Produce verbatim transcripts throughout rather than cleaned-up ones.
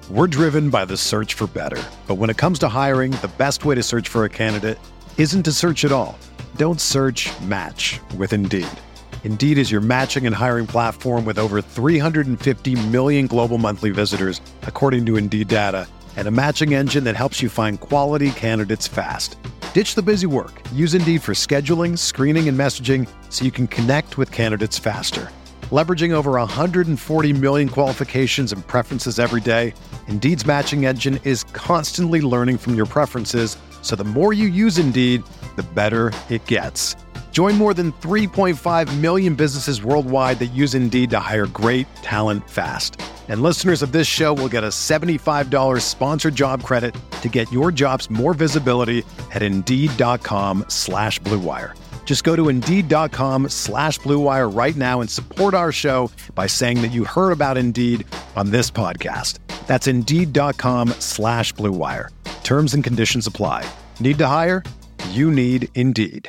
We're driven by the search for better. But when it comes to hiring, the best way to search for a candidate isn't to search at all. Don't search, match with Indeed. Indeed is your matching and hiring platform with over three hundred fifty million global monthly visitors, according to Indeed data, and a matching engine that helps you find quality candidates fast. Ditch the busy work. Use Indeed for scheduling, screening, and messaging so you can connect with candidates faster. Leveraging over one hundred forty million qualifications and preferences every day, Indeed's matching engine is constantly learning from your preferences, so the more you use Indeed, the better it gets. Join more than three point five million businesses worldwide that use Indeed to hire great talent fast. And listeners of this show will get a seventy-five dollars sponsored job credit to get your jobs more visibility at Indeed.com slash Blue Wire. Just go to Indeed.com slash Blue Wire right now and support our show by saying that you heard about Indeed on this podcast. That's Indeed.com slash Blue Wire. Terms and conditions apply. Need to hire? You need Indeed.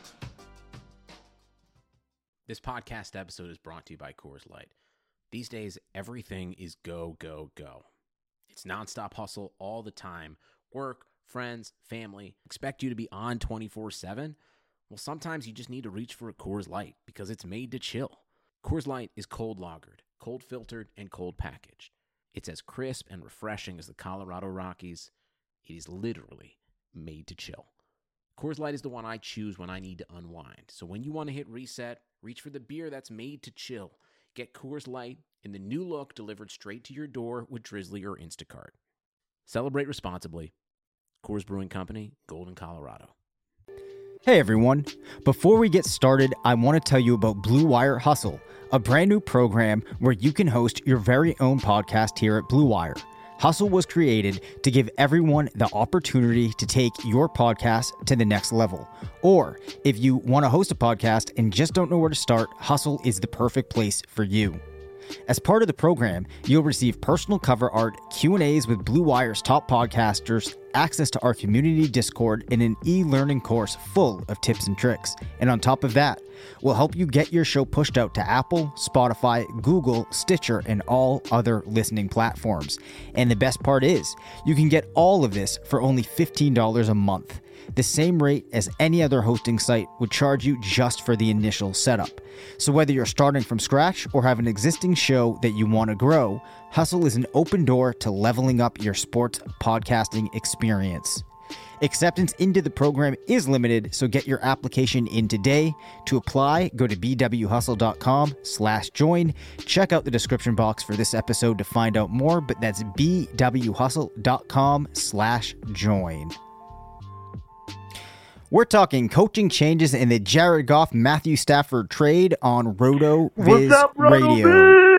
This podcast episode is brought to you by Coors Light. These days, everything is go, go, go. It's nonstop hustle all the time. Work, friends, family. Expect you to be on twenty-four seven? Well, sometimes you just need to reach for a Coors Light because it's made to chill. Coors Light is cold lagered, cold filtered, and cold packaged. It's as crisp and refreshing as the Colorado Rockies. It is literally made to chill. Coors Light is the one I choose when I need to unwind. So when you want to hit reset, reach for the beer that's made to chill. Get Coors Light in the new look delivered straight to your door with Drizzly or Instacart. Celebrate responsibly. Coors Brewing Company, Golden, Colorado. Hey everyone, before we get started, I want to tell you about Blue Wire Hustle, a brand new program where you can host your very own podcast here at Blue Wire. Hustle was created to give everyone the opportunity to take your podcast to the next level. Or if you want to host a podcast and just don't know where to start, Hustle is the perfect place for you. As part of the program, you'll receive personal cover art, Q and A's with Blue Wire's top podcasters, access to our community Discord, and an e-learning course full of tips and tricks. And on top of that, we'll help you get your show pushed out to Apple, Spotify, Google, Stitcher, and all other listening platforms. And the best part is, you can get all of this for only fifteen dollars a month. The same rate as any other hosting site would charge you just for the initial setup. So whether you're starting from scratch or have an existing show that you want to grow, Hustle is an open door to leveling up your sports podcasting experience. Acceptance into the program is limited, so get your application in today. To apply, go to bwhustle.com slash join. Check out the description box for this episode to find out more, but that's bwhustle.com slash join. We're talking coaching changes in the Jared Goff, Matthew Stafford trade on Roto Viz up, Roto Radio. Viz?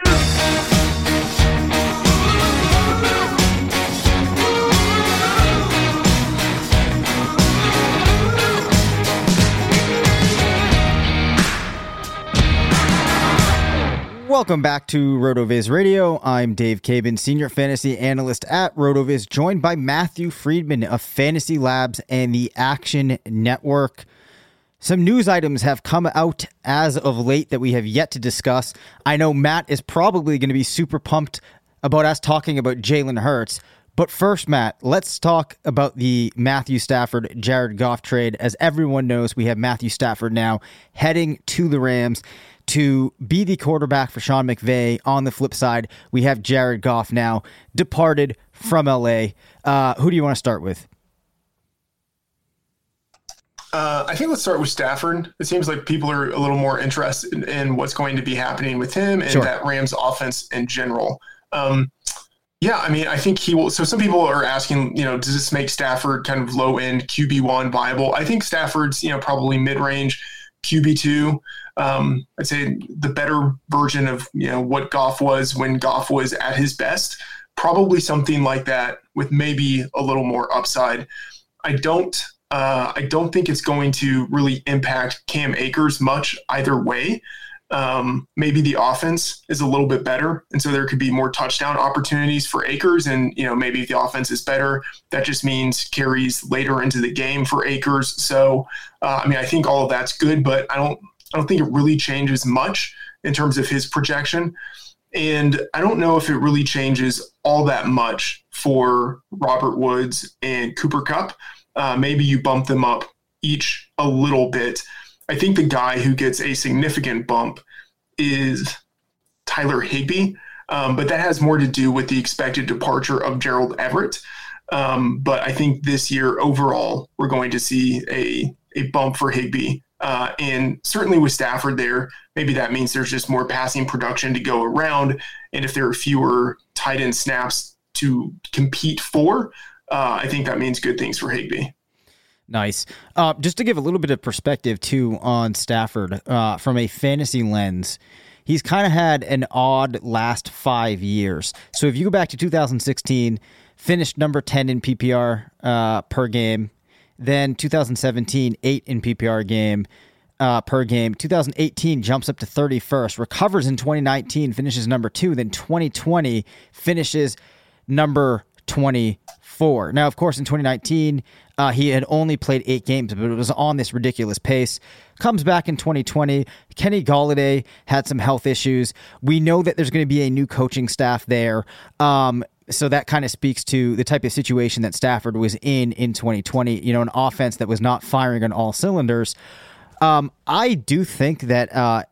Welcome back to RotoViz Radio. I'm Dave Cabin, Senior Fantasy Analyst at RotoViz, joined by Matthew Friedman of Fantasy Labs and the Action Network. Some news items have come out as of late that we have yet to discuss. I know Matt is probably going to be super pumped about us talking about Jalen Hurts. But first, Matt, let's talk about the Matthew Stafford, Jared Goff trade. As everyone knows, we have Matthew Stafford now heading to the Rams to be the quarterback for Sean McVay. On the flip side, we have Jared Goff now departed from L A. Uh, who do you want to start with? Uh, I think let's start with Stafford. It seems like people are a little more interested in, in what's going to be happening with him and Sure. that Rams offense in general. Um, yeah, I mean, I think he will. So some people are asking, you know, does this make Stafford kind of low end Q B one viable? I think Stafford's, you know, probably mid range Q B two. Um, I'd say the better version of, you know, what Goff was when Goff was at his best, probably something like that with maybe a little more upside. I don't, uh, I don't think it's going to really impact Cam Akers much either way. Um, maybe the offense is a little bit better, and so there could be more touchdown opportunities for Akers. And, you know, maybe if the offense is better, that just means carries later into the game for Akers. So, uh, I mean, I think all of that's good, but I don't, I don't think it really changes much in terms of his projection. And I don't know if it really changes all that much for Robert Woods and Cooper Kupp. Uh, maybe you bump them up each a little bit. I think the guy who gets a significant bump is Tyler Higbee, um, but that has more to do with the expected departure of Gerald Everett. Um, but I think this year overall, we're going to see a, a bump for Higbee. Uh, and certainly with Stafford there, maybe that means there's just more passing production to go around. And if there are fewer tight end snaps to compete for, uh, I think that means good things for Higbee. Nice. Uh, just to give a little bit of perspective, too, on Stafford, uh, from a fantasy lens, he's kind of had an odd last five years. So if you go back to two thousand sixteen, finished number ten in P P R uh, per game. Then two thousand seventeen, eight in P P R game uh, per game. two thousand eighteen jumps up to thirty-first, recovers in twenty nineteen, finishes number two. Then twenty twenty finishes number twenty-four. Now, of course, in twenty nineteen, uh, he had only played eight games, but it was on this ridiculous pace. Comes back in twenty twenty. Kenny Golladay had some health issues. We know that there's going to be a new coaching staff there. Um, So that kind of speaks to the type of situation that Stafford was in in twenty twenty, you know, an offense that was not firing on all cylinders. Um, I do think that uh,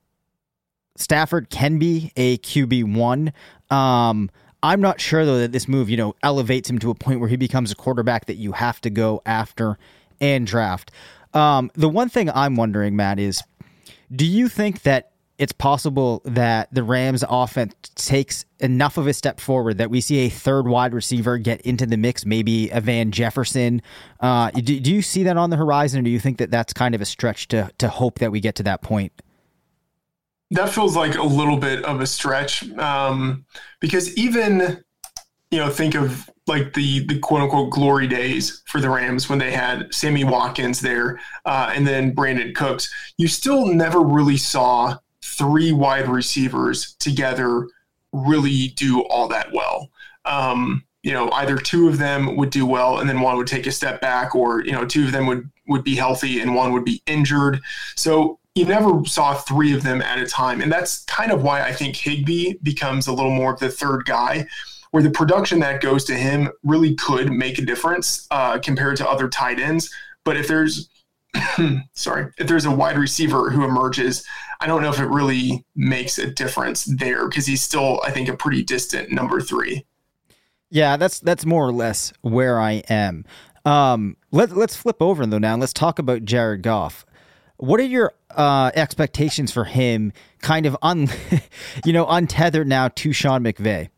Stafford can be a Q B one. Um, I'm not sure, though, that this move, you know, elevates him to a point where he becomes a quarterback that you have to go after and draft. Um, the one thing I'm wondering, Matt, is do you think that it's possible that the Rams offense takes enough of a step forward that we see a third wide receiver get into the mix, maybe a Van Jefferson? Uh, do, do you see that on the horizon, or do you think that that's kind of a stretch to to hope that we get to that point? That feels like a little bit of a stretch, um, because even, you know, think of like the the quote unquote glory days for the Rams when they had Sammy Watkins there uh, and then Brandon Cooks. You still never really saw three wide receivers together really do all that well. Um, you know, either two of them would do well and then one would take a step back, or, you know, two of them would, would be healthy and one would be injured. So you never saw three of them at a time. And that's kind of why I think Higbee becomes a little more of the third guy, where the production that goes to him really could make a difference uh, compared to other tight ends. But if there's, sorry, if there's a wide receiver who emerges, I don't know if it really makes a difference there, because he's still, I think, a pretty distant number three. Yeah, that's that's more or less where I am. Um, let, let's flip over, though, now. Let's talk about Jared Goff. What are your uh, expectations for him, kind of un, you know, untethered now to Sean McVay?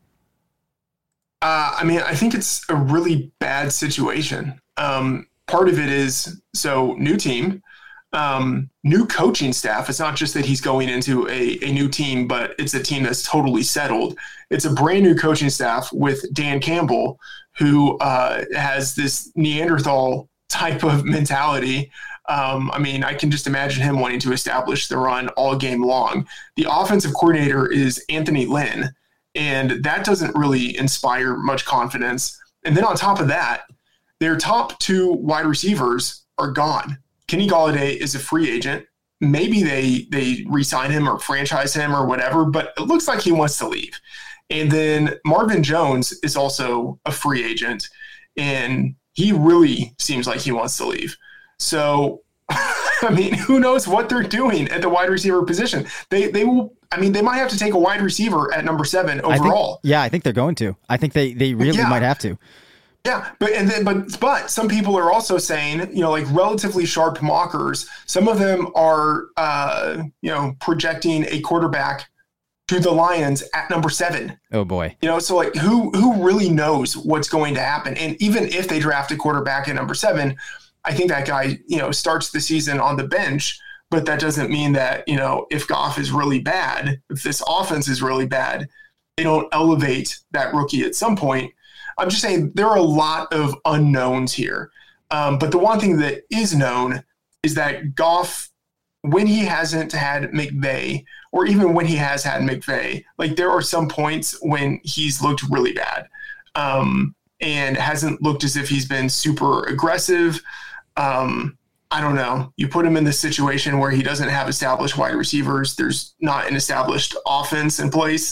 Uh, I mean, I think it's a really bad situation. Um, part of it is, so new team, um, new coaching staff. It's not just that he's going into a, a new team, but it's a team that's totally settled. It's a brand new coaching staff with Dan Campbell, who uh, has this Neanderthal type of mentality. Um, I mean, I can just imagine him wanting to establish the run all game long. The offensive coordinator is Anthony Lynn, and that doesn't really inspire much confidence. And then on top of that, their top two wide receivers are gone. Kenny Golladay is a free agent. Maybe they they re-sign him or franchise him or whatever, but it looks like he wants to leave. And then Marvin Jones is also a free agent, and he really seems like he wants to leave. So, I mean, who knows what they're doing at the wide receiver position? They they will. I mean, they might have to take a wide receiver at number seven overall. I think, yeah, I think they're going to. I think they they really yeah. might have to. Yeah, but and then but but some people are also saying, you know, like relatively sharp mockers. Some of them are, uh, you know, projecting a quarterback to the Lions at number seven. Oh boy. You know, so like who who really knows what's going to happen? And even if they draft a quarterback at number seven, I think that guy, you know, starts the season on the bench. But that doesn't mean that, you know, if Goff is really bad, if this offense is really bad, they don't elevate that rookie at some point. I'm just saying there are a lot of unknowns here. Um, but the one thing that is known is that Goff, when he hasn't had McVay, or even when he has had McVay, like there are some points when he's looked really bad um, and hasn't looked as if he's been super aggressive. Um, I don't know. You put him in this situation where he doesn't have established wide receivers. There's not an established offense in place.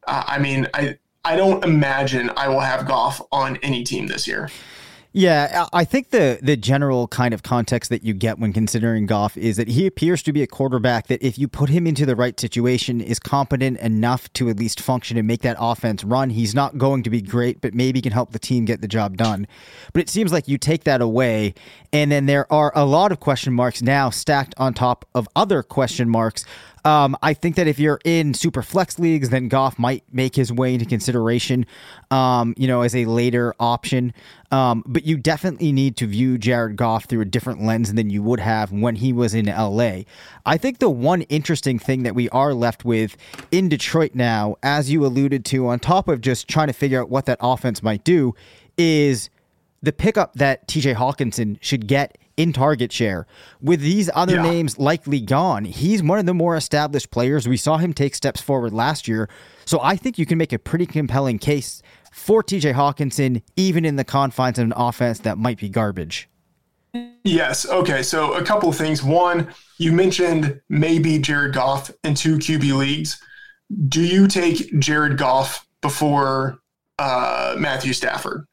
Uh, I mean, I I don't imagine I will have Goff on any team this year. Yeah, I think the the general kind of context that you get when considering Goff is that he appears to be a quarterback that if you put him into the right situation is competent enough to at least function and make that offense run. He's not going to be great, but maybe can help the team get the job done. But it seems like you take that away, and then there are a lot of question marks now stacked on top of other question marks. Um, I think that if you're in super flex leagues, then Goff might make his way into consideration, um, you know, as a later option. Um, but you definitely need to view Jared Goff through a different lens than you would have when he was in L A. I think the one interesting thing that we are left with in Detroit now, as you alluded to, on top of just trying to figure out what that offense might do, is the pickup that T J Hawkinson should get in target share. With these other yeah. names likely gone, he's one of the more established players. We saw him take steps forward last year. So I think you can make a pretty compelling case for T J Hawkinson, even in the confines of an offense that might be garbage. Yes. Okay. So a couple of things. One, you mentioned maybe Jared Goff in two Q B leagues. Do you take Jared Goff before uh, Matthew Stafford?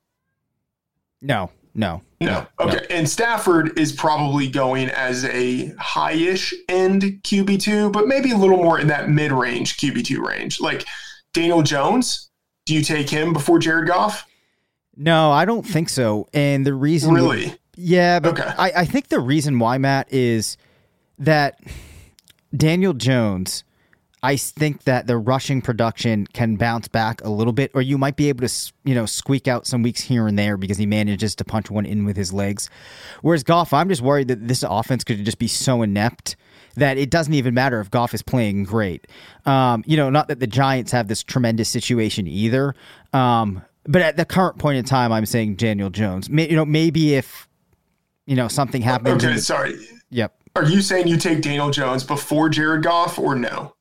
No. No. No. Okay. No. And Stafford is probably going as a high-ish end Q B two, but maybe a little more in that mid-range Q B two range. Like Daniel Jones, do you take him before Jared Goff? No, I don't think so. And the reason... Really? Would, yeah, but okay. I, I think the reason why, Matt, is that Daniel Jones... I think that the rushing production can bounce back a little bit, or you might be able to, you know, squeak out some weeks here and there because he manages to punch one in with his legs. Whereas Goff, I'm just worried that this offense could just be so inept that it doesn't even matter if Goff is playing great. Um, you know, not that the Giants have this tremendous situation either, um, but at the current point in time, I'm saying Daniel Jones. May, you know, maybe if, you know, something happens. Okay, in, sorry. Yep. Are you saying you take Daniel Jones before Jared Goff or no?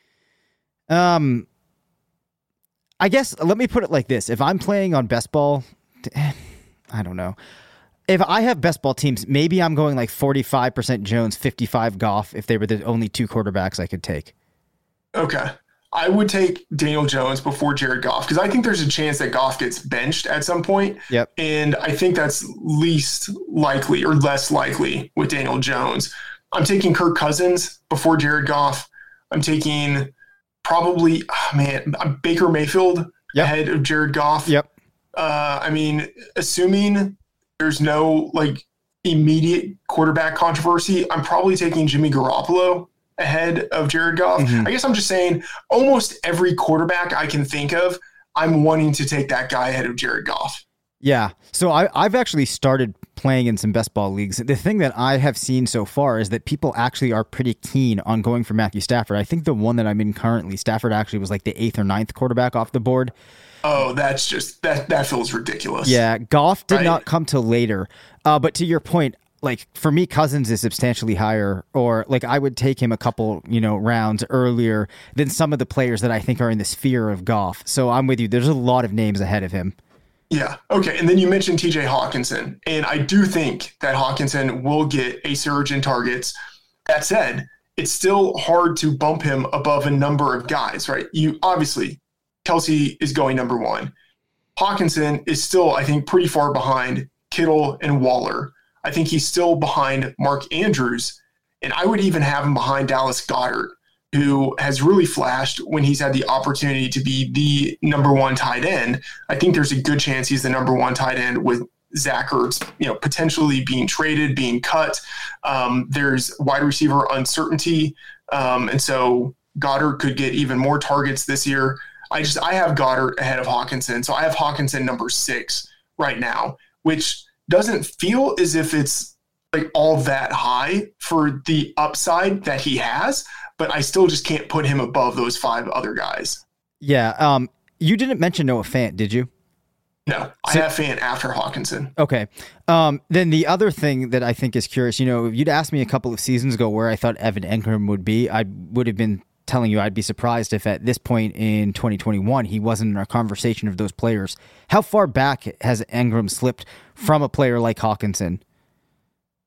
Um, I guess, let me put it like this. If I'm playing on best ball, I don't know. If I have best ball teams, maybe I'm going like forty-five percent Jones, fifty-five Goff, if they were the only two quarterbacks I could take. Okay. I would take Daniel Jones before Jared Goff because I think there's a chance that Goff gets benched at some point. Yep. And I think that's least likely or less likely with Daniel Jones. I'm taking Kirk Cousins before Jared Goff. I'm taking... Probably, oh man, Baker Mayfield yep. ahead of Jared Goff. Yep. Uh, I mean, assuming there's no like immediate quarterback controversy, I'm probably taking Jimmy Garoppolo ahead of Jared Goff. Mm-hmm. I guess I'm just saying almost every quarterback I can think of, I'm wanting to take that guy ahead of Jared Goff. Yeah. So I, I've actually started playing in some best ball leagues. The thing that I have seen so far is that people actually are pretty keen on going for Matthew Stafford. I think the one that I'm in currently, Stafford actually was like the eighth or ninth quarterback off the board. Oh, that's just, that that feels ridiculous. Yeah. Goff did right? not come till later. Uh, but to your point, like for me, Cousins is substantially higher, or like I would take him a couple, you know, rounds earlier than some of the players that I think are in the sphere of Goff. So I'm with you. There's a lot of names ahead of him. Yeah. Okay. And then you mentioned T J Hawkinson, and I do think that Hawkinson will get a surge in targets. That said, it's still hard to bump him above a number of guys, right? You obviously, Kelsey is going number one. Hawkinson is still, I think, pretty far behind Kittle and Waller. I think he's still behind Mark Andrews, and I would even have him behind Dallas Goedert, who has really flashed when he's had the opportunity to be the number one tight end. I think there's a good chance he's the number one tight end with Zach Ertz, you know, potentially being traded, being cut. Um, there's wide receiver uncertainty. Um, and so Goddard could get even more targets this year. I just, I have Goddard ahead of Hawkinson. So I have Hawkinson number six right now, which doesn't feel as if it's like all that high for the upside that he has, but I still just can't put him above those five other guys. Yeah. Um, you didn't mention Noah Fant, did you? No, I so, have Fant after Hawkinson. Okay. Um, then the other thing that I think is curious, you know, if you'd asked me a couple of seasons ago where I thought Evan Engram would be, I would have been telling you I'd be surprised if at this point in twenty twenty-one he wasn't in a conversation of those players. How far back has Engram slipped from a player like Hawkinson?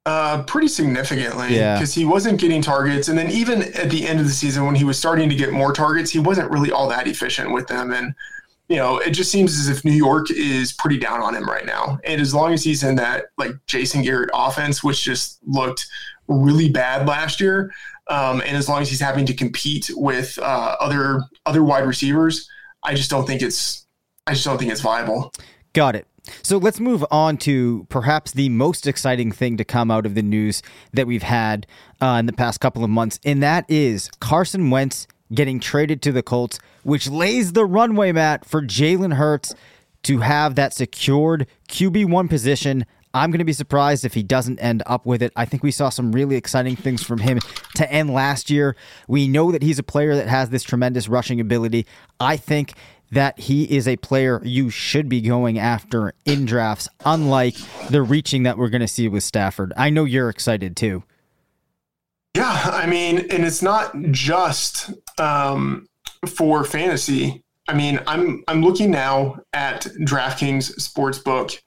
Uh, pretty significantly, Yeah. because he wasn't getting targets. And then even at the end of the season, when he was starting to get more targets, he wasn't really all that efficient with them. And, you know, it just seems as if New York is pretty down on him right now. And as long as he's in that, like, Jason Garrett offense, which just looked really bad last year, um, and as long as he's having to compete with uh, other other wide receivers, I just don't think it's I just don't think it's viable. Got it. So let's move on to perhaps the most exciting thing to come out of the news that we've had uh, in the past couple of months, and that is Carson Wentz getting traded to the Colts, which lays the runway, Matt, for Jalen Hurts to have that secured Q B one position. I'm going to be surprised if he doesn't end up with it. I think we saw some really exciting things from him to end last year. We know that he's a player that has this tremendous rushing ability. I think that he is a player you should be going after in drafts, unlike the reaching that we're going to see with Stafford. I know you're excited too. Yeah, I mean, and it's not just um, for fantasy. I mean, I'm I'm looking now at DraftKings Sportsbook,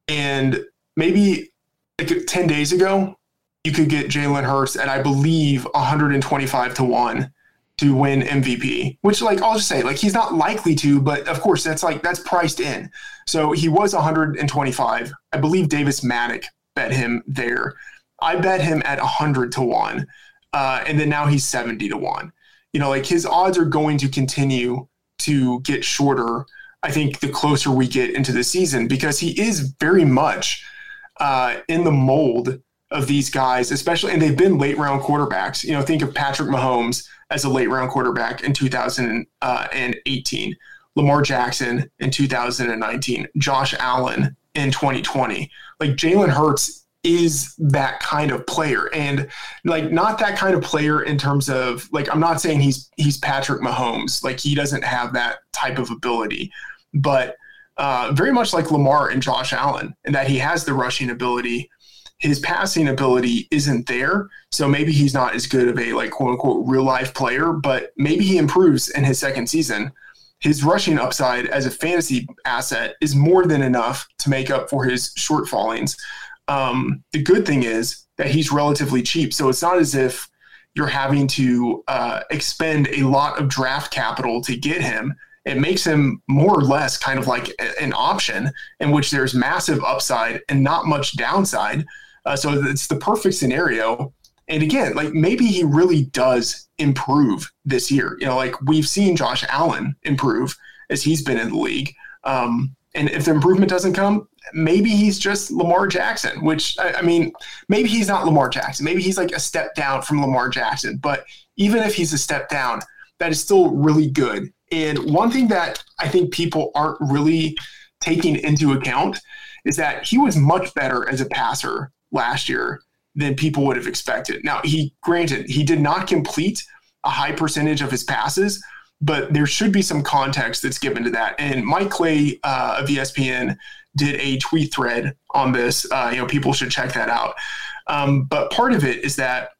and maybe like ten days ago, you could get Jalen Hurts at, I believe, one hundred twenty-five to one. To win M V P, which, like, I'll just say, like, he's not likely to, but of course that's like that's priced in. So he was one hundred twenty-five. I believe Davis Maddock bet him there. I bet him at one hundred to one, uh, and then now he's seventy to one. You know, like, his odds are going to continue to get shorter, I think, the closer we get into the season, because he is very much uh, in the mold of these guys, especially, and they've been late round quarterbacks. You know, think of Patrick Mahomes as a late round quarterback in two thousand eighteen, Lamar Jackson in two thousand nineteen, Josh Allen in twenty twenty. Like, Jalen Hurts is that kind of player, and like, not that kind of player in terms of, like, I'm not saying he's he's Patrick Mahomes, like, he doesn't have that type of ability, but uh, very much like Lamar and Josh Allen, in that he has the rushing ability. His passing ability isn't there, so maybe he's not as good of a, like, quote unquote real life player, but maybe he improves in his second season. His rushing upside as a fantasy asset is more than enough to make up for his shortfallings. Um, the good thing is that he's relatively cheap, so it's not as if you're having to uh, expend a lot of draft capital to get him. It makes him more or less kind of like an option in which there's massive upside and not much downside. Uh, so it's the perfect scenario. And again, like, maybe he really does improve this year. You know, like, we've seen Josh Allen improve as he's been in the league. Um, and if the improvement doesn't come, maybe he's just Lamar Jackson, which, I, I mean, maybe he's not Lamar Jackson. Maybe he's like a step down from Lamar Jackson. But even if he's a step down, that is still really good. And one thing that I think people aren't really taking into account is that he was much better as a passer last year than people would have expected. Now, he granted, he did not complete a high percentage of his passes, but there should be some context that's given to that. And Mike Clay uh, of E S P N did a tweet thread on this. Uh, you know, people should check that out. Um, but part of it is that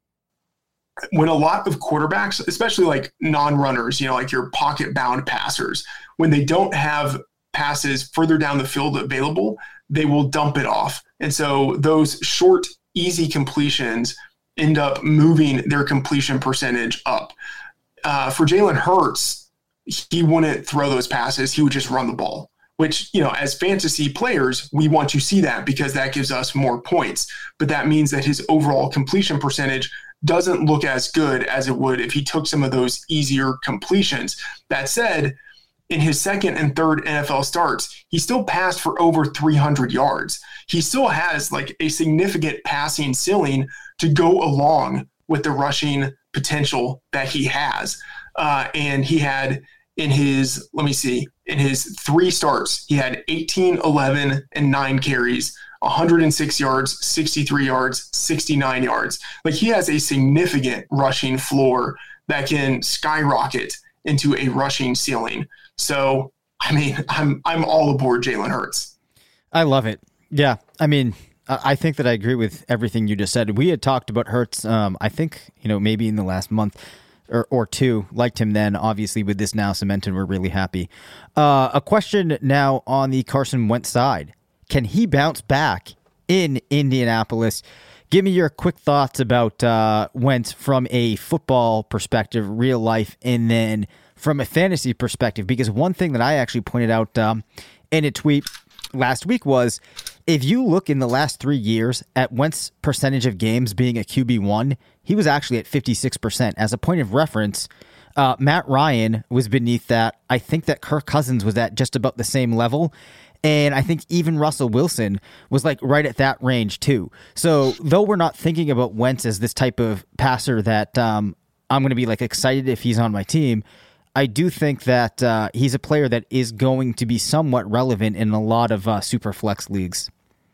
when a lot of quarterbacks, especially like non-runners, you know, like your pocket-bound passers, when they don't have passes further down the field available, they will dump it off. And so those short, easy completions end up moving their completion percentage up. Uh, for Jalen Hurts, he wouldn't throw those passes. He would just run the ball, which, you know, as fantasy players, we want to see that because that gives us more points. But that means that his overall completion percentage doesn't look as good as it would if he took some of those easier completions. That said, in his second and third N F L starts, he still passed for over three hundred yards. He still has like a significant passing ceiling to go along with the rushing potential that he has. Uh, and he had in his, let me see, in his three starts, he had eighteen, eleven, and nine carries, one hundred six yards, sixty-three yards, sixty-nine yards. Like, he has a significant rushing floor that can skyrocket into a rushing ceiling. So, I mean, I'm I'm all aboard Jalen Hurts. I love it. Yeah, I mean, I think that I agree with everything you just said. We had talked about Hurts, um, I think, you know, maybe in the last month or, or two, liked him then. Obviously, with this now cemented, we're really happy. Uh, a question now on the Carson Wentz side. Can he bounce back in Indianapolis? Give me your quick thoughts about uh, Wentz from a football perspective, real life, and then from a fantasy perspective, because one thing that I actually pointed out um, in a tweet last week was, if you look in the last three years at Wentz's percentage of games being a Q B one, he was actually at fifty-six percent. As a point of reference, uh, Matt Ryan was beneath that. I think that Kirk Cousins was at just about the same level. And I think even Russell Wilson was like right at that range too. So though we're not thinking about Wentz as this type of passer that um, I'm going to be like excited if he's on my team, I do think that uh, he's a player that is going to be somewhat relevant in a lot of uh, super flex leagues.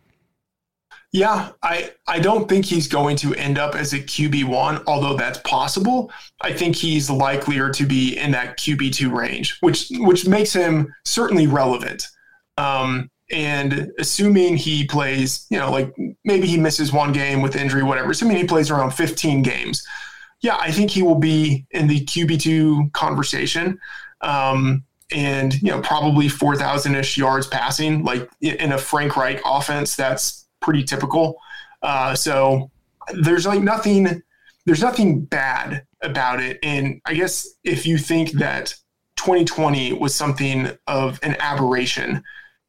Yeah, I, I don't think he's going to end up as a Q B one, although that's possible. I think he's likelier to be in that Q B two range, which which makes him certainly relevant. Um, and assuming he plays, you know, like maybe he misses one game with injury, whatever, assuming he plays around fifteen games, yeah, I think he will be in the Q B two conversation. Um, and, you know, probably four thousand-ish yards passing, like in a Frank Reich offense, that's pretty typical. Uh, so there's like nothing, there's nothing bad about it. And I guess if you think that twenty twenty was something of an aberration,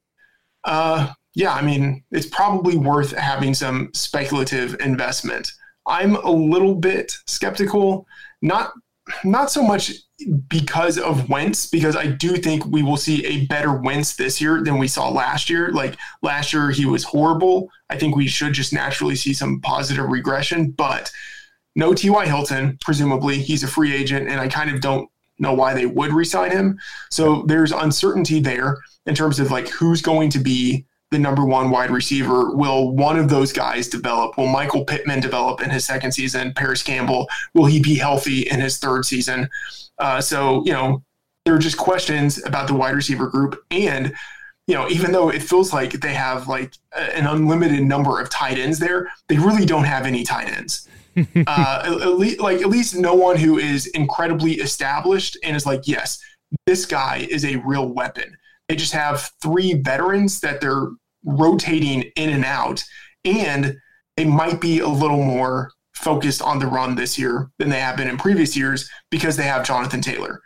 uh, yeah, I mean, it's probably worth having some speculative investment. I'm a little bit skeptical, not not so much because of Wentz, because I do think we will see a better Wentz this year than we saw last year. Like last year, he was horrible. I think we should just naturally see some positive regression, but no T Y. Hilton, presumably. He's a free agent, and I kind of don't know why they would re-sign him. So there's uncertainty there in terms of like who's going to be the number one wide receiver. Will one of those guys develop? Will Michael Pittman develop in his second season? Paris Campbell, will he be healthy in his third season? Uh, so, you know, there are just questions about the wide receiver group. And, you know, even though it feels like they have like an unlimited number of tight ends there, they really don't have any tight ends. uh, at, at least, like at least no one who is incredibly established and is like, yes, this guy is a real weapon. They just have three veterans that they're rotating in and out, and they might be a little more focused on the run this year than they have been in previous years because they have Jonathan Taylor.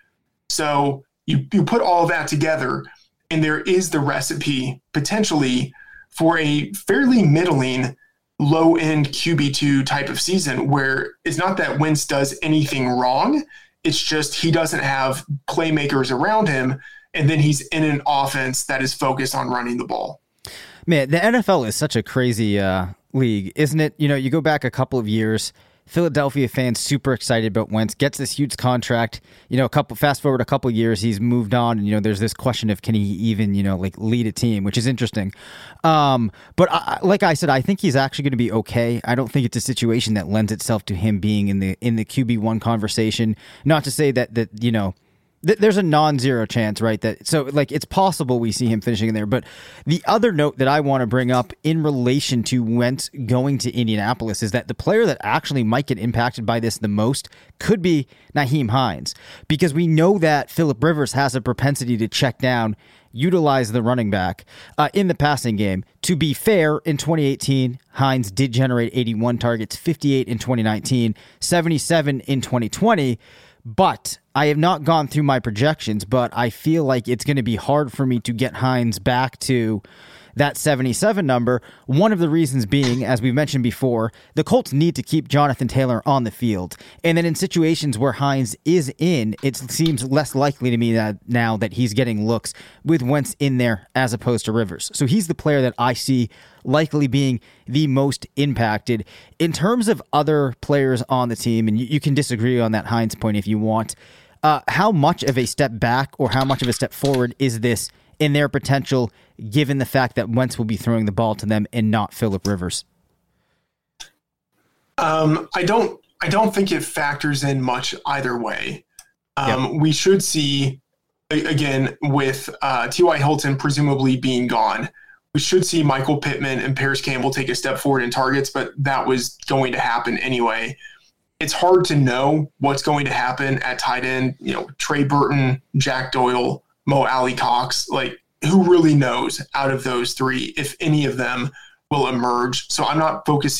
So you, you put all of that together, and there is the recipe potentially for a fairly middling low-end Q B two type of season where it's not that Wentz does anything wrong. It's just he doesn't have playmakers around him, and then he's in an offense that is focused on running the ball. Man, the N F L is such a crazy uh, league, isn't it? You know, you go back a couple of years, Philadelphia fans super excited about Wentz, gets this huge contract. You know, a couple fast forward a couple of years, he's moved on, and you know, there's this question of can he even, you know, like lead a team, which is interesting. Um, but I, like I said, I think he's actually going to be okay. I don't think it's a situation that lends itself to him being in the in the Q B one conversation. Not to say that that you know. There's a non-zero chance, right? That so like it's possible we see him finishing in there. But the other note that I want to bring up in relation to Wentz going to Indianapolis is that the player that actually might get impacted by this the most could be Nyheim Hines, because we know that Phillip Rivers has a propensity to check down, utilize the running back uh, in the passing game. To be fair, in twenty eighteen, Hines did generate eighty-one targets, fifty-eight in twenty nineteen, seventy-seven in twenty twenty. But I have not gone through my projections, but I feel like it's going to be hard for me to get Hines back to that seventy-seven number. One of the reasons being, as we've mentioned before, the Colts need to keep Jonathan Taylor on the field. And then in situations where Hines is in, it seems less likely to me that now that he's getting looks with Wentz in there as opposed to Rivers. So he's the player that I see likely being the most impacted. In terms of other players on the team, and you, you can disagree on that Hines point if you want, uh, how much of a step back or how much of a step forward is this in their potential, given the fact that Wentz will be throwing the ball to them and not Phillip Rivers? Um, I don't. I don't think it factors in much either way. Um, yep. We should see, again, with uh, T Y. Hilton presumably being gone, we should see Michael Pittman and Paris Campbell take a step forward in targets, but that was going to happen anyway. It's hard to know what's going to happen at tight end. You know, Trey Burton, Jack Doyle, Mo Alley-Cox, like who really knows out of those three if any of them will emerge. So I'm not focusing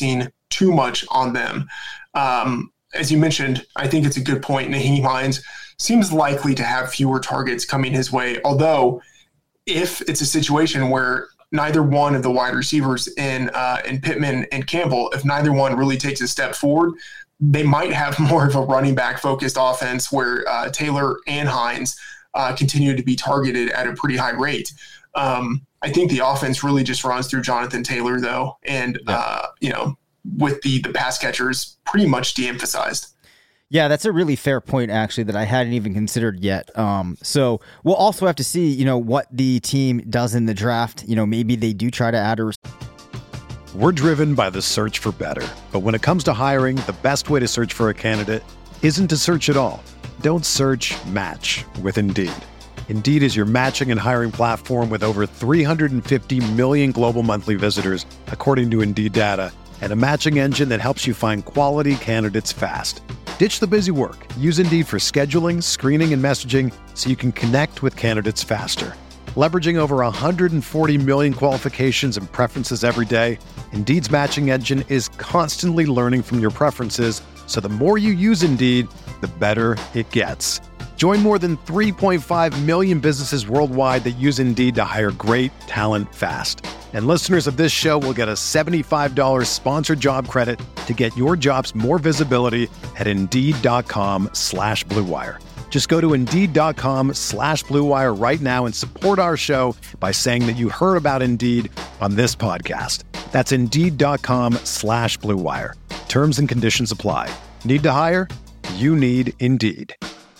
too much on them. Um, as you mentioned, I think it's a good point. Nyheim Hines seems likely to have fewer targets coming his way, although if it's a situation where neither one of the wide receivers in uh, in Pittman and Campbell, if neither one really takes a step forward, they might have more of a running back focused offense where uh, Taylor and Hines uh, continue to be targeted at a pretty high rate. Um, I think the offense really just runs through Jonathan Taylor, though, and yeah. uh, you know, with the the pass catchers pretty much de-emphasized. Yeah, that's a really fair point, actually, that I hadn't even considered yet. Um, so we'll also have to see, you know, what the team does in the draft. You know, maybe they do try to add a. We're driven by the search for better, but when it comes to hiring, the best way to search for a candidate isn't to search at all. Don't search, match with Indeed. Indeed is your matching and hiring platform with over three hundred fifty million global monthly visitors, according to Indeed data, and a matching engine that helps you find quality candidates fast. Ditch the busy work. Use Indeed for scheduling, screening, and messaging so you can connect with candidates faster. Leveraging over one hundred forty million qualifications and preferences every day, Indeed's matching engine is constantly learning from your preferences, so the more you use Indeed, the better it gets. Join more than three point five million businesses worldwide that use Indeed to hire great talent fast. And listeners of this show will get a seventy-five dollars sponsored job credit to get your jobs more visibility at Indeed.com slash Blue Wire. Just go to Indeed.com slash Blue Wire right now and support our show by saying that you heard about Indeed on this podcast. That's Indeed.com slash Blue Wire. Terms and conditions apply. Need to hire? You need Indeed.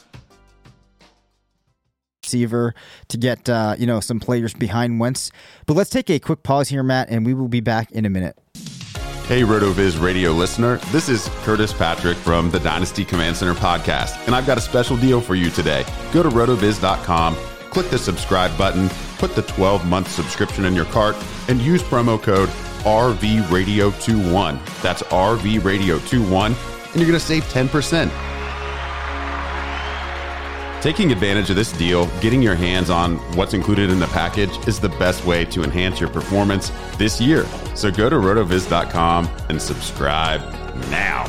Receiver to get uh, you know some players behind Wentz. But let's take a quick pause here, Matt, and we will be back in a minute. Hey, RotoViz radio listener. This is Curtis Patrick from the Dynasty Command Center podcast, and I've got a special deal for you today. Go to rotoviz dot com, click the subscribe button, put the twelve-month subscription in your cart, and use promo code R V radio twenty-one. That's R V radio twenty-one, and you're going to save ten percent. Taking advantage of this deal, getting your hands on what's included in the package is the best way to enhance your performance this year. So go to rotoviz dot com and subscribe now.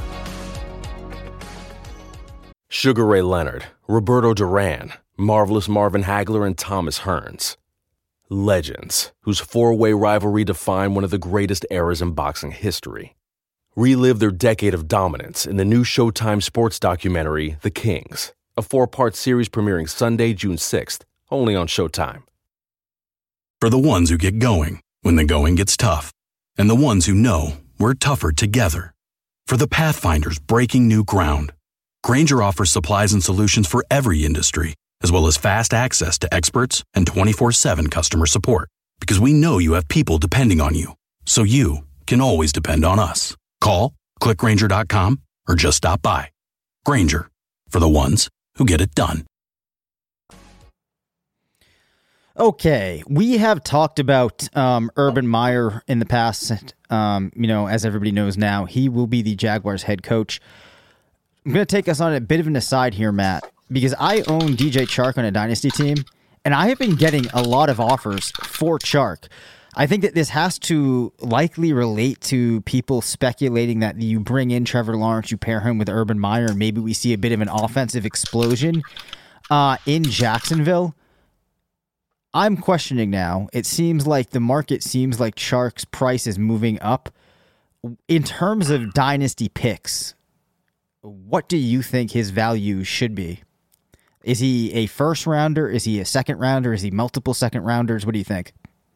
Sugar Ray Leonard, Roberto Duran, Marvelous Marvin Hagler, and Thomas Hearns. Legends, whose four-way rivalry defined one of the greatest eras in boxing history. Relive their decade of dominance in the new Showtime sports documentary, The Kings, a four-part series premiering Sunday, June sixth, only on Showtime. For the ones who get going when the going gets tough, and the ones who know we're tougher together. For the Pathfinders breaking new ground, Grainger offers supplies and solutions for every industry, as well as fast access to experts and twenty-four seven customer support. Because we know you have people depending on you, so you can always depend on us. Call, click Grainger dot com, or just stop by. Grainger, for the ones who get it done. Okay, we have talked about um, Urban Meyer in the past. Um, you know, as everybody knows now, he will be the Jaguars head coach. I'm going to take us on a bit of an aside here, Matt, because I own D J Chark on a dynasty team, and I have been getting a lot of offers for Chark. I think that this has to likely relate to people speculating that you bring in Trevor Lawrence, you pair him with Urban Meyer, and maybe we see a bit of an offensive explosion uh, in Jacksonville. I'm questioning now. It seems like the market seems like Chark's price is moving up. In terms of dynasty picks, what do you think his value should be? Is he a first rounder? Is he a second rounder? Is he multiple second rounders? What do you think?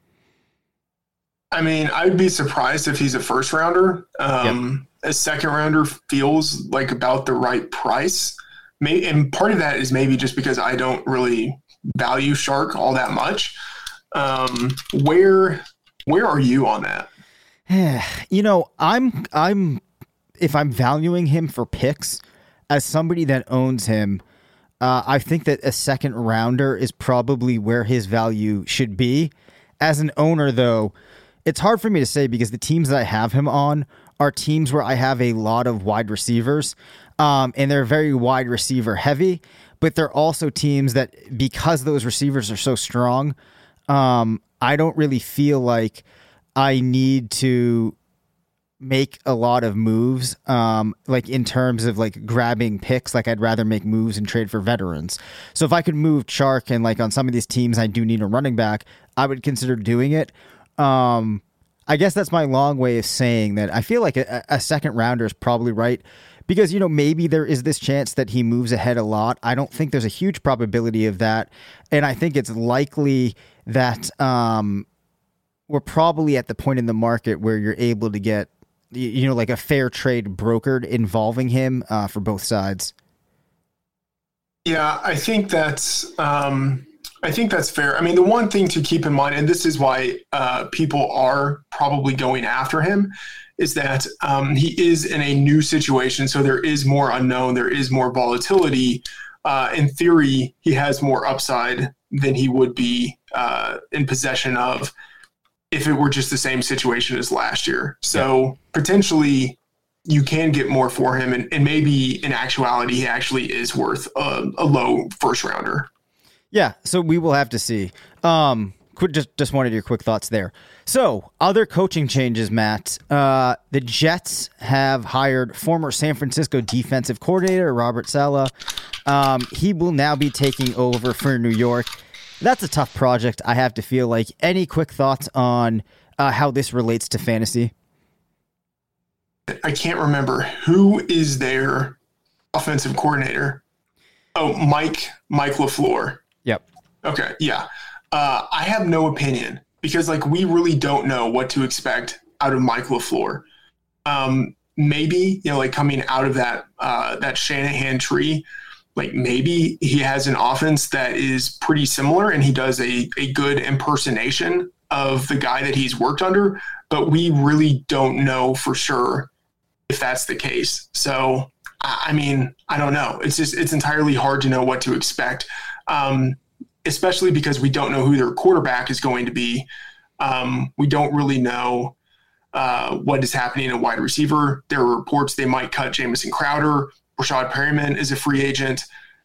I mean, I'd be surprised if he's a first rounder. Um, yep. A second rounder feels like about the right price. May, and part of that is maybe just because I don't really value Chark all that much. Um, where where are you on that? You know, I'm I'm if I'm valuing him for picks, as somebody that owns him, uh, I think that a second rounder is probably where his value should be. As an owner, though, it's hard for me to say because the teams that I have him on are teams where I have a lot of wide receivers, um, and they're very wide receiver heavy, but they're also teams that, because those receivers are so strong, um, I don't really feel like I need to make a lot of moves, um, like in terms of like grabbing picks. Like I'd rather make moves and trade for veterans. So if I could move Chark and like on some of these teams I do need a running back, I would consider doing it. Um, I guess that's my long way of saying that I feel like a, a second rounder is probably right because, you know, maybe there is this chance that he moves ahead a lot. I don't think there's a huge probability of that. And I think it's likely that um, we're probably at the point in the market where you're able to get, you know, like a fair trade brokered involving him uh, for both sides. Yeah, I think that's um, I think that's fair. I mean, the one thing to keep in mind, and this is why uh, people are probably going after him, is that um, he is in a new situation. So there is more unknown. There is more volatility. Uh, in theory, he has more upside than he would be uh, in possession of if it were just the same situation as last year. So yeah. Potentially you can get more for him. And, and maybe in actuality, he actually is worth a, a low first rounder. Yeah. So we will have to see. Um, quick, just, just wanted your quick thoughts there. So other coaching changes, Matt, uh, the Jets have hired former San Francisco defensive coordinator, Robert Saleh. Um, he will now be taking over for New York. That's a tough project, I have to feel like. Any quick thoughts on uh, how this relates to fantasy? I can't remember. Who is their offensive coordinator? Oh, Mike, Mike LaFleur. Yep. Okay, yeah. Uh, I have no opinion because, like, we really don't know what to expect out of Mike LaFleur. Um, maybe, you know, like coming out of that uh, that Shanahan tree, like maybe he has an offense that is pretty similar and he does a, a good impersonation of the guy that he's worked under, but we really don't know for sure if that's the case. So, I mean, I don't know. It's just, it's entirely hard to know what to expect, um, especially because we don't know who their quarterback is going to be. Um, we don't really know uh, what is happening in wide receiver. There are reports they might cut Jamison Crowder. Rashad Perryman is a free agent.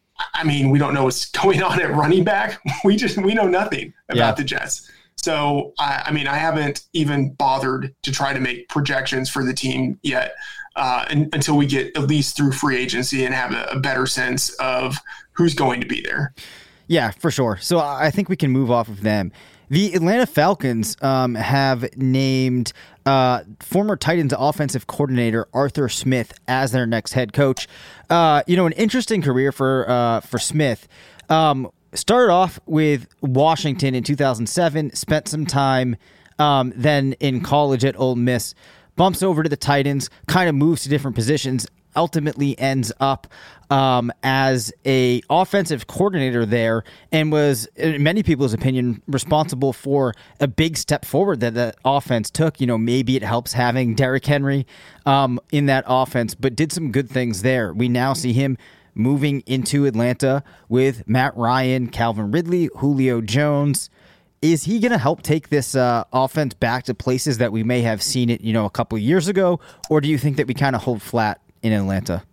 I mean, we don't know what's going on at running back. We just, we know nothing about yeah. the Jets. So, I, I mean, I haven't even bothered to try to make projections for the team yet uh, and, until we get at least through free agency and have a, a better sense of who's going to be there. Yeah, for sure. So I think we can move off of them. The Atlanta Falcons um, have named uh, former Titans offensive coordinator Arthur Smith as their next head coach. Uh, you know, an interesting career for uh, for Smith. Um, started off with Washington in two thousand seven, spent some time um, then in college at Ole Miss, bumps over to the Titans, kind of moves to different positions, ultimately ends up um, as a offensive coordinator there and was, in many people's opinion, responsible for a big step forward that the offense took. You know, maybe it helps having Derrick Henry um, in that offense, but did some good things there. We now see him moving into Atlanta with Matt Ryan, Calvin Ridley, Julio Jones. Is he going to help take this uh, offense back to places that we may have seen it, you know, a couple of years ago? Or do you think that we kind of hold flat in Atlanta?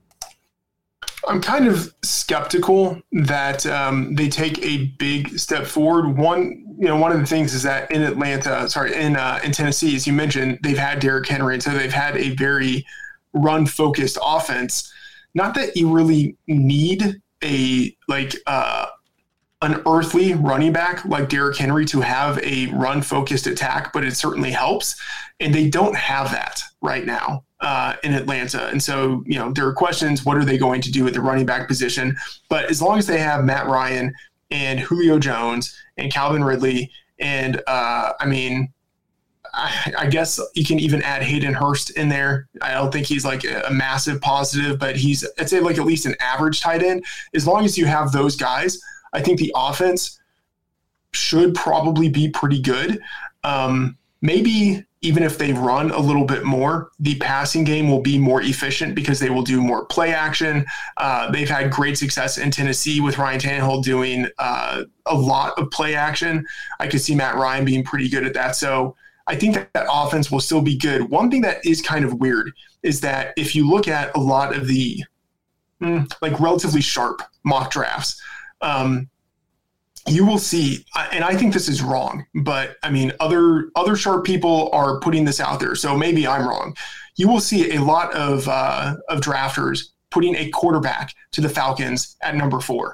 I'm kind of skeptical that um, they take a big step forward. One, you know, one of the things is that in Atlanta, sorry, in uh, in Tennessee, as you mentioned, they've had Derrick Henry, and so they've had a very run-focused offense. Not that you really need a like uh, an earthly running back like Derrick Henry to have a run-focused attack, but it certainly helps. And they don't have that right now uh, in Atlanta. And so, you know, there are questions, what are they going to do at the running back position? But as long as they have Matt Ryan and Julio Jones and Calvin Ridley, and uh, I mean, I, I guess you can even add Hayden Hurst in there. I don't think he's like a, a massive positive, but he's, I'd say like at least an average tight end. As long as you have those guys, I think the offense should probably be pretty good. Um, maybe even if they run a little bit more, the passing game will be more efficient because they will do more play action. Uh, they've had great success in Tennessee with Ryan Tannehill doing uh, a lot of play action. I could see Matt Ryan being pretty good at that. So I think that, that offense will still be good. One thing that is kind of weird is that if you look at a lot of the mm, like relatively sharp mock drafts, um, you will see, and I think this is wrong, but I mean, other other sharp people are putting this out there, so maybe I'm wrong. You will see a lot of uh, of drafters putting a quarterback to the Falcons at number four,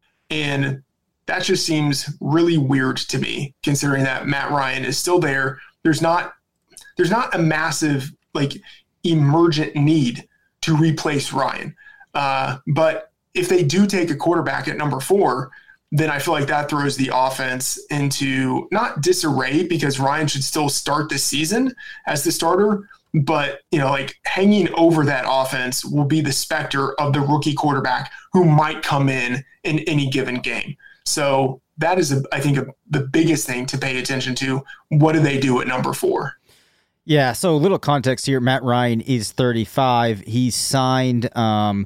and that just seems really weird to me, considering that Matt Ryan is still there. There's not there's not a massive like emergent need to replace Ryan, uh, but if they do take a quarterback at number four, then I feel like that throws the offense into not disarray, because Ryan should still start the season as the starter, but, you know, like hanging over that offense will be the specter of the rookie quarterback who might come in in any given game. So that is, a, I think, a, the biggest thing to pay attention to. What do they do at number four? Yeah, so a little context here. Matt Ryan is thirty-five. He's signed um,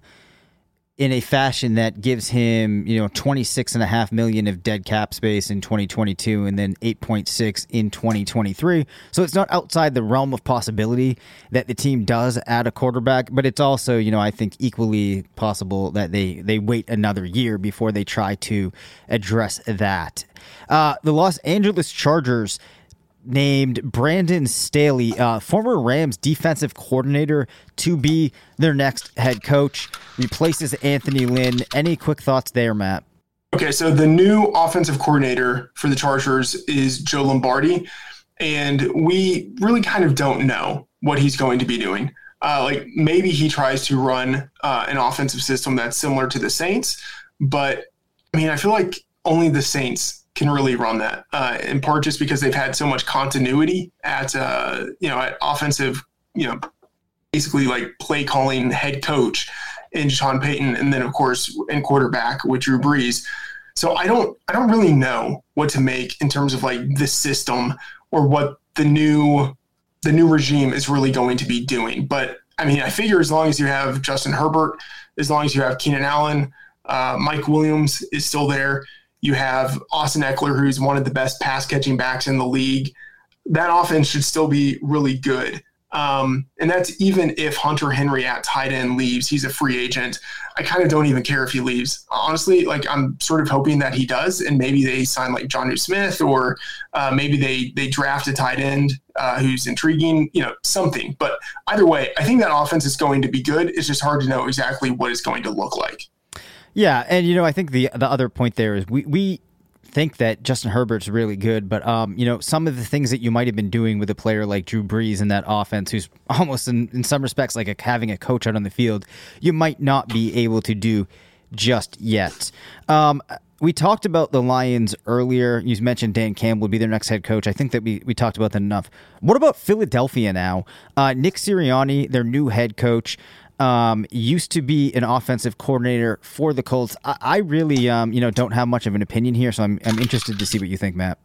in a fashion that gives him, you know, twenty-six and a half million of dead cap space in twenty twenty-two and then eight point six in twenty twenty-three. So it's not outside the realm of possibility that the team does add a quarterback, but it's also, you know, I think equally possible that they, they wait another year before they try to address that. Uh, the Los Angeles Chargers named Brandon Staley, uh, former Rams defensive coordinator, to be their next head coach. Replaces Anthony Lynn. Any quick thoughts there, Matt? Okay, so the new offensive coordinator for the Chargers is Joe Lombardi, and we really kind of don't know what he's going to be doing. Uh, like maybe he tries to run uh, an offensive system that's similar to the Saints, but I mean, I feel like only the Saints can really run that, uh, in part just because they've had so much continuity at, uh, you know, at offensive, you know, basically like play calling head coach in Sean Payton, and then of course in quarterback with Drew Brees. So I don't, I don't really know what to make in terms of like the system or what the new, the new regime is really going to be doing. But I mean, I figure as long as you have Justin Herbert, as long as you have Keenan Allen, uh, Mike Williams is still there. You have Austin Eckler, who's one of the best pass-catching backs in the league. That offense should still be really good. Um, and that's even if Hunter Henry at tight end leaves. He's a free agent. I kind of don't even care if he leaves. Honestly, like I'm sort of hoping that he does, and maybe they sign like Jonnu Smith, or uh, maybe they they draft a tight end uh, who's intriguing, you know, something. But either way, I think that offense is going to be good. It's just hard to know exactly what it's going to look like. Yeah, and, you know, I think the the other point there is we, we think that Justin Herbert's really good, but, um, you know, some of the things that you might have been doing with a player like Drew Brees in that offense, who's almost in, in some respects like a, having a coach out on the field, you might not be able to do just yet. Um, we talked about the Lions earlier. You mentioned Dan Campbell would be their next head coach. I think that we, we talked about that enough. What about Philadelphia now? Uh, Nick Sirianni, their new head coach, Um, used to be an offensive coordinator for the Colts. I, I really, um, you know, don't have much of an opinion here, so I'm I'm interested to see what you think, Matt.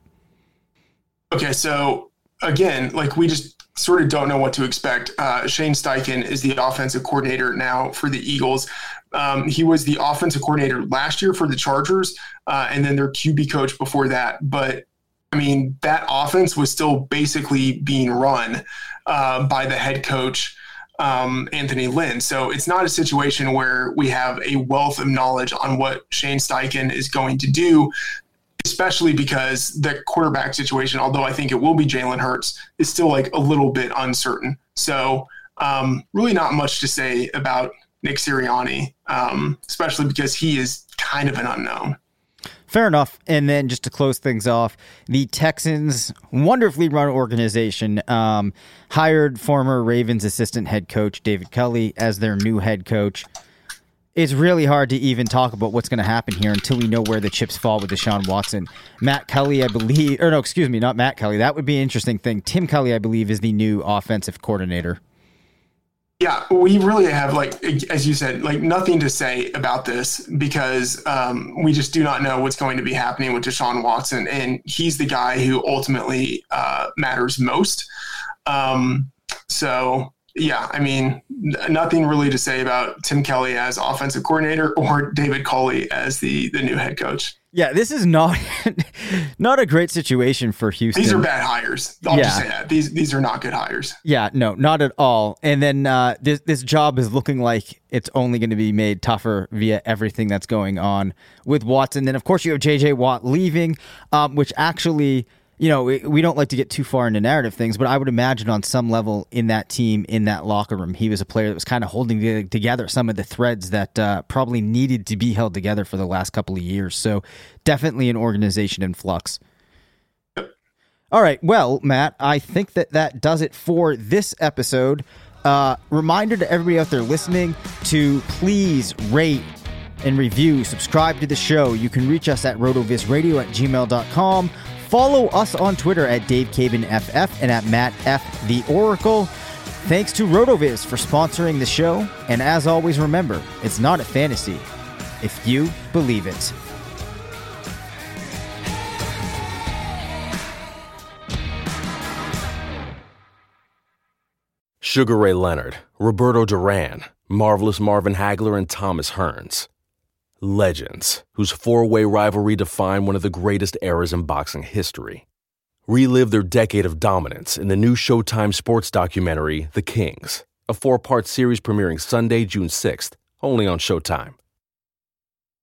Okay, so again, like we just sort of don't know what to expect. Uh, Shane Steichen is the offensive coordinator now for the Eagles. Um, he was the offensive coordinator last year for the Chargers, uh, and then their Q B coach before that. But I mean, that offense was still basically being run uh, by the head coach, Um, Anthony Lynn. So it's not a situation where we have a wealth of knowledge on what Shane Steichen is going to do, especially because the quarterback situation, although I think it will be Jalen Hurts, is still like a little bit uncertain. So um, really not much to say about Nick Sirianni, um, especially because he is kind of an unknown. Fair enough. And then just to close things off, the Texans, wonderfully run organization, um, hired former Ravens assistant head coach David Culley as their new head coach. It's really hard to even talk about what's going to happen here until we know where the chips fall with Deshaun Watson. Matt Culley, I believe, or no, excuse me, not Matt Culley. That would be an interesting thing. Tim Culley, I believe, is the new offensive coordinator. Yeah, we really have, like, as you said, like nothing to say about this because um, we just do not know what's going to be happening with Deshaun Watson, and he's the guy who ultimately uh, matters most. Um, so, yeah, I mean, n- nothing really to say about Tim Kelly as offensive coordinator or David Culley as the, the new head coach. Yeah, this is not not a great situation for Houston. These are bad hires. I'll yeah. just say that. These these are not good hires. Yeah, no, not at all. And then uh, this this job is looking like it's only going to be made tougher via everything that's going on with Watson. Then, of course, you have J J Watt leaving, um, which actually, you know, we, we don't like to get too far into narrative things, but I would imagine on some level in that team, in that locker room, he was a player that was kind of holding the, together some of the threads that uh, probably needed to be held together for the last couple of years. So definitely an organization in flux. All right. Well, Matt, I think that that does it for this episode. Uh, reminder to everybody out there listening to please rate and review, subscribe to the show. You can reach us at rotovizradio at gmail dot com. Follow us on Twitter at Dave Caban F F and at Matt F. The Oracle. Thanks to RotoViz for sponsoring the show. And as always, remember, it's not a fantasy if you believe it. Sugar Ray Leonard, Roberto Duran, Marvelous Marvin Hagler, and Thomas Hearns. Legends, whose four-way rivalry defined one of the greatest eras in boxing history. Relive their decade of dominance in the new Showtime sports documentary, The Kings, a four-part series premiering Sunday, June sixth, only on Showtime.